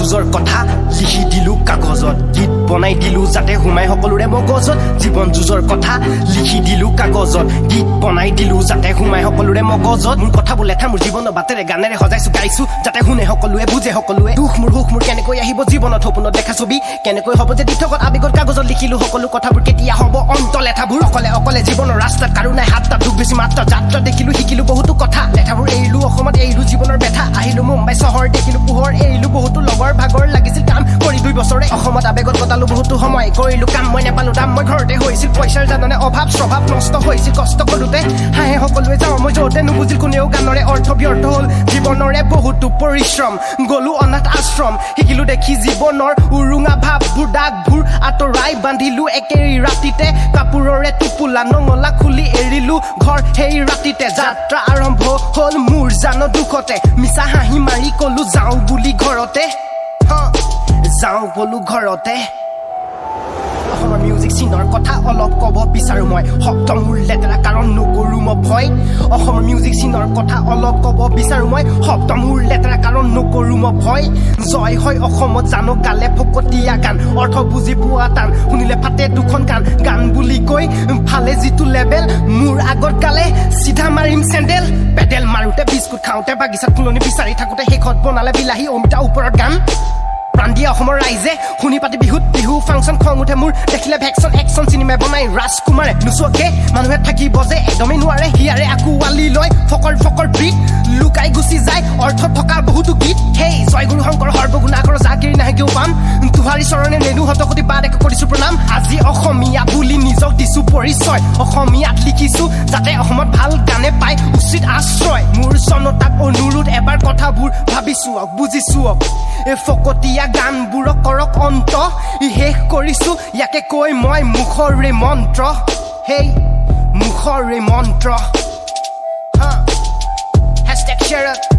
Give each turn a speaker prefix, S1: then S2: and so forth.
S1: যুঁজৰ কথা লিখি দিলো কাগজত গীত বনাই দিলো যাতে হুমাই সকলোৰে মগজত জীৱন যুঁজৰ কথা লিখি দিলো কাগজত গীত বনাই দিলো যাতে হুমাই সকলোৰে মগজত মোৰ কথা বোলে মোৰ জীৱনৰ বাটেৰে গানেৰে সজাইছো গাইছো যাতে শুনে সকলোৱে বুজে সকলোৱে দুখ মোৰ কেনেকৈ আহিব জীৱনত সপোনত দেখা ছবি কেনেকৈ হ'ব যে দিঠকত আবেগত কাগজত লিখিলো সকলো কথাবোৰ কেতিয়া হ'ব অন্ত লেঠাবোৰ অকলে জীৱনৰ ৰাস্তাত কাৰো নাই হাত তাত দুখ বেছি মাত্ৰ যাত্ৰা দেখিলো শিকিলো বহুতো কথা লেঠাবোৰ এৰিলো অসমত এৰিলো জীৱনৰ বেথা আহিলো মুম্বাই চহৰ দেখিলো পোহৰ এৰিলো বহুতো লগৰ ভাগৰ লাগিছিল কাম কৰি 2 বছৰে অসমত আবেগত কটালো বহুতো সময় কৰিলো কাম মই নেপালো দাম মই ঘৰতে হৈছিল পইচাৰ জাননে অভাৱ স্বভাৱ নষ্ট হৈছিল কষ্ট কৰোতে হাঁহে সকলোৱে যাওঁ মই য'তে নুবুজিল কোনেও গানৰে অৰ্থ ব্যৰ্থ হ'ল জীৱনৰে বহুতো পৰিশ্ৰম গলো অনাথ আশ্ৰম শিকিলো দেখি জীৱনৰ উৰুঙা ভাৱবোৰ দাগবোৰ আঁতৰাই বান্ধিলো একেৰি ৰাতিতে কাপোৰৰে টোপোলা নঙলা খুলি এৰিলো ঘৰ সেই ৰাতিতে যাত্ৰা আৰম্ভ হ'ল মোৰ জানো দুখতে মিছা হাঁহি মাৰি কলো যাওঁ বুলি ঘৰতে যাওঁ বলো ঘৰতে অসমৰ মিউজিক চিনৰ কথা অলপ ক'ব বিচাৰো মই শব্দ মোৰ লেতেৰা কাৰণ নকৰো মই ভয় অসমৰ মিউজিক চিনৰ কথা অলপ ক'ব বিচাৰো মই শব্দ মোৰ লেতেৰা কাৰণ নকৰো মই ভয় জয় হয় অসমত জানো গালে ফকতীয়া গান অৰ্থ বুজি পোৱা টান শুনিলে ফাটে দুখন গান বুলি কৈ ফালে যিটো লেভেল মোৰ আগত গালে চিধা মাৰিম চেণ্ডেল পেডেল মাৰোতে বিস্কুট খাওঁতে বাগিচাত ফুলনি বিচাৰি থাকোতে শেষত বনালে বিলাহী অমিতা ওপৰত গান প্ৰাণ দিয়া অসমৰ ৰাইজে শুনি পাতি বিহু ফাংচন খং উঠে মোৰ দেখিলে ভেকচন একচন চিনেমা বনাই ৰাজকুমাৰে নোচোৱাকে মানুহে থাকিব যে একদমেই নোৱাৰে হিয়াৰে আকুৱালি লয় ফকৰ ব্ৰীত লুকাই গুচি যায় অৰ্থ থকা বহুতো গীত হেই জয়গুৰু শংকৰ সৰ্বগুণাকৰ জাকিৰ নাহে কেও পাম তুহাৰী চৰণে নেনু হতকতি বাদ একো কৰিছো প্ৰণাম আজি অসমীয়া বুলি নিজক দিছো পৰিচয় অসমীয়াত লিখিছো যাতে অসমত ভাল গানে পায় উচিত আশ্ৰয় মোৰ জনতাক অনুৰোধ এবাৰ কথাবোৰ ভাবিছো বুজিছো এই ফকতীয়া গানবোৰক কৰক অন্ত শেষ কৰিছো ইয়াকে কৈ মই মুখৰে মন্ত্ৰ হেই মুখৰে মন্ত্ৰ #shared